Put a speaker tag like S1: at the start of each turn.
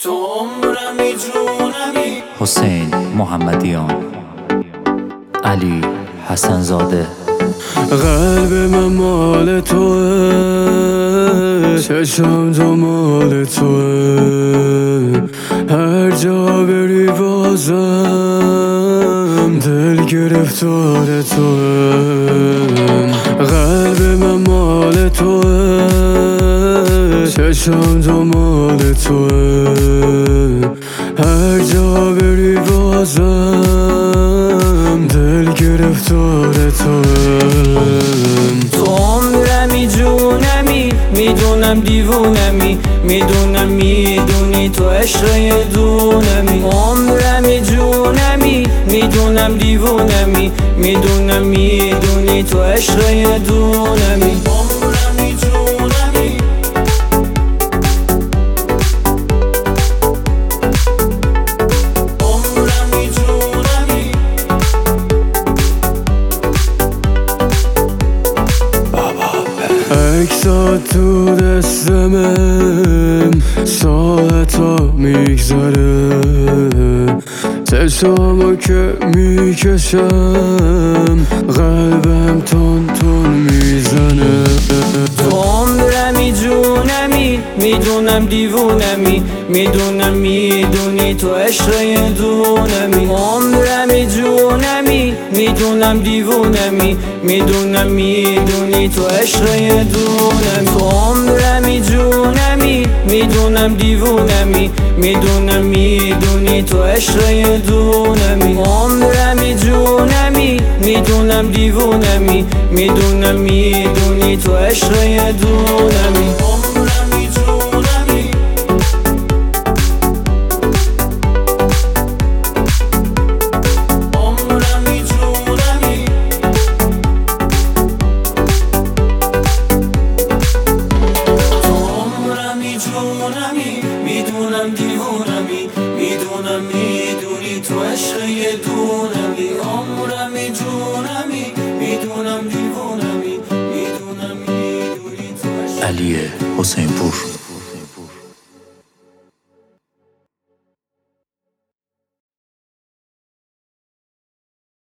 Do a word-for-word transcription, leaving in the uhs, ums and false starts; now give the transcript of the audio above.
S1: تو عمرمی جونمی.
S2: حسین محمدیان، علی حسن زاده.
S3: قلب من مال توه، چشم تو مال توه، هر جا بری بازم دل گرفتار توه. قلب من مال توه، چشم تو مال توه، هر جا بری بازم دل گرفتار توه.
S1: تو عمرمی جونمی، میدونم دیوونمی، میدونم میدونی تو عشق یه دونمی. عمرمی جونمی، میدونم دیوونمی، میدونم میدونی تو عشق یه دونمی. عمرمی جونمی. عمرمی جونمی.
S3: عکسات تو دستمم، ساعتا میگذره، چشامو که میکشم قلبم تون تون میزنه.
S1: تو عمرمی جونمی، میدونم دیوونمی، میدونم میدونی تو عشق یه دونمی. عمرمی جونمی، میدونم دیوونمی، میدونم میدونی تو عشق یه دونمی. تو عمرمی جونمی، میدونم دیوونمی، میدونم میدونی تو عشق یه دونمی. عمرمی جونمی، میدونم دیوونمی، میدونم میدونی تو عشق یه دونمی. عمرمی جونمی. عمرمی جونمی. تو عمرمی جونمی، میدونم دیوونمی، میدونم میدونی تو عشق یه دونمی. عمرمی جونمی، میدونم دیوونمی، میدونم میدونی تو عشق.
S2: علی حسین پور.